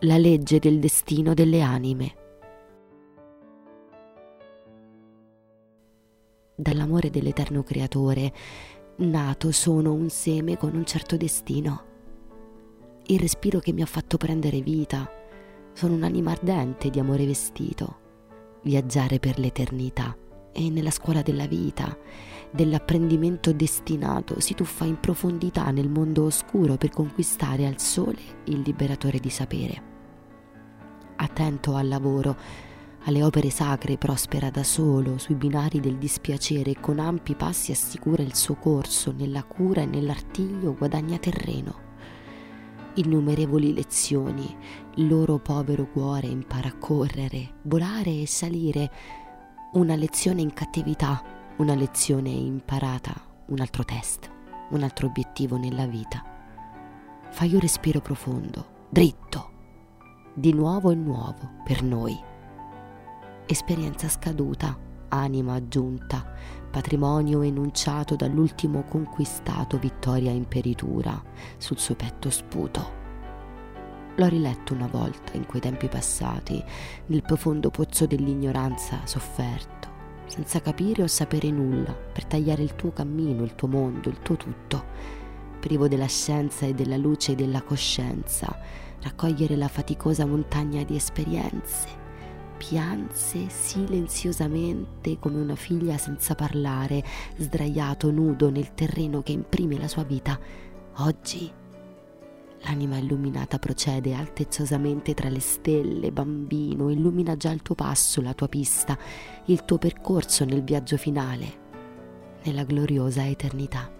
la legge del destino delle anime. Dall'amore dell'eterno creatore, nato sono un seme con un certo destino. Il respiro che mi ha fatto prendere vita, sono un'anima ardente di amore vestito. Viaggiare per l'eternità e nella scuola della vita, dell'apprendimento destinato, si tuffa in profondità nel mondo oscuro per conquistare al sole il liberatore di sapere. Attento al lavoro, alle opere sacre, prospera da solo sui binari del dispiacere e con ampi passi assicura il suo corso, nella cura e nell'artiglio guadagna terreno. Innumerevoli lezioni, il loro povero cuore impara a correre, volare e salire. Una lezione in cattività, una lezione imparata, un altro test, un altro obiettivo nella vita. Fai un respiro profondo, dritto, di nuovo e nuovo per noi. Esperienza scaduta, anima aggiunta, patrimonio enunciato dall'ultimo conquistato, vittoria imperitura sul suo petto sputo. L'ho riletto una volta in quei tempi passati, nel profondo pozzo dell'ignoranza sofferto, senza capire o sapere nulla, per tagliare il tuo cammino, il tuo mondo, il tuo tutto, privo della scienza e della luce e della coscienza, raccogliere la faticosa montagna di esperienze. Pianse silenziosamente come una figlia senza parlare, sdraiato nudo nel terreno che imprime la sua vita. Oggi l'anima illuminata procede altezzosamente tra le stelle, bambino, illumina già il tuo passo, la tua pista, il tuo percorso nel viaggio finale, nella gloriosa eternità.